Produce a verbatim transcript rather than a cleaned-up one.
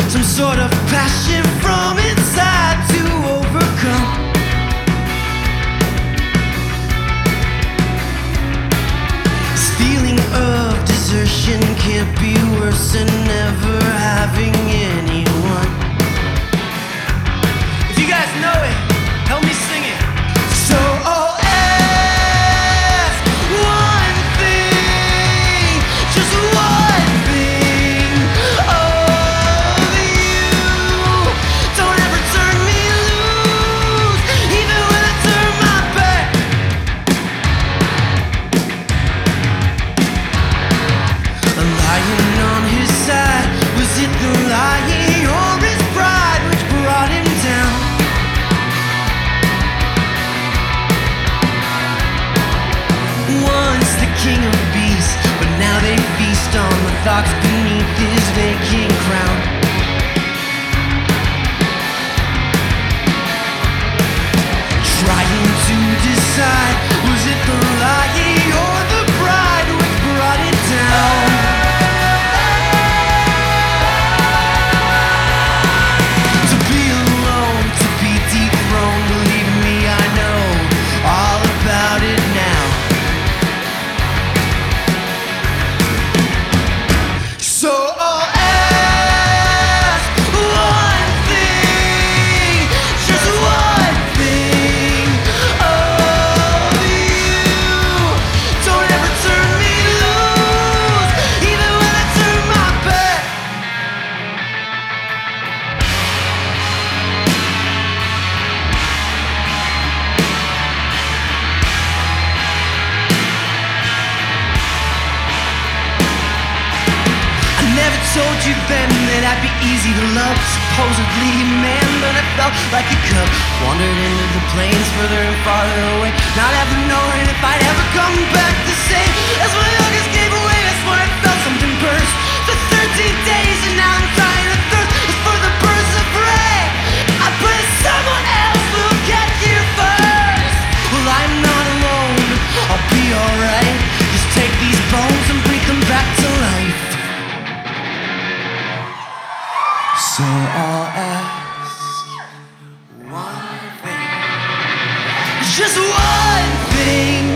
some sort of passion from inside to overcome. This feeling of desertion can't be worse than never having anyone. If you guys know it, help me sing it. So I'll ask one thing, just one thing of you. Don't ever turn me loose, even when I turn my back. A lion on his side, was it the lying or his pride which brought him down? Once the king of beasts, but now they feast on the thoughts beneath his vacant crown. Trying to decide, was it the lying or the pride which brought it down? To be alone, to be dethroned, believe me, I know all about it now. So I'll ask one thing, just one thing of you. Don't ever turn me loose, even when I turn my back. I never told you then that I'd be easy to love, supposedly a man, but I felt like a cub. Wandered into the plains further and farther away, not ever knowing if I'd ever come back the same. As my August gave away, that's when I felt something burst. For thirteen days and now I'm trying to thirst. It's for the birds of prey. I pray someone else will get here first. Well, I'm not alone, I'll be alright. Just take these bones and bring them back to life. So I'll ask one thing, just one thing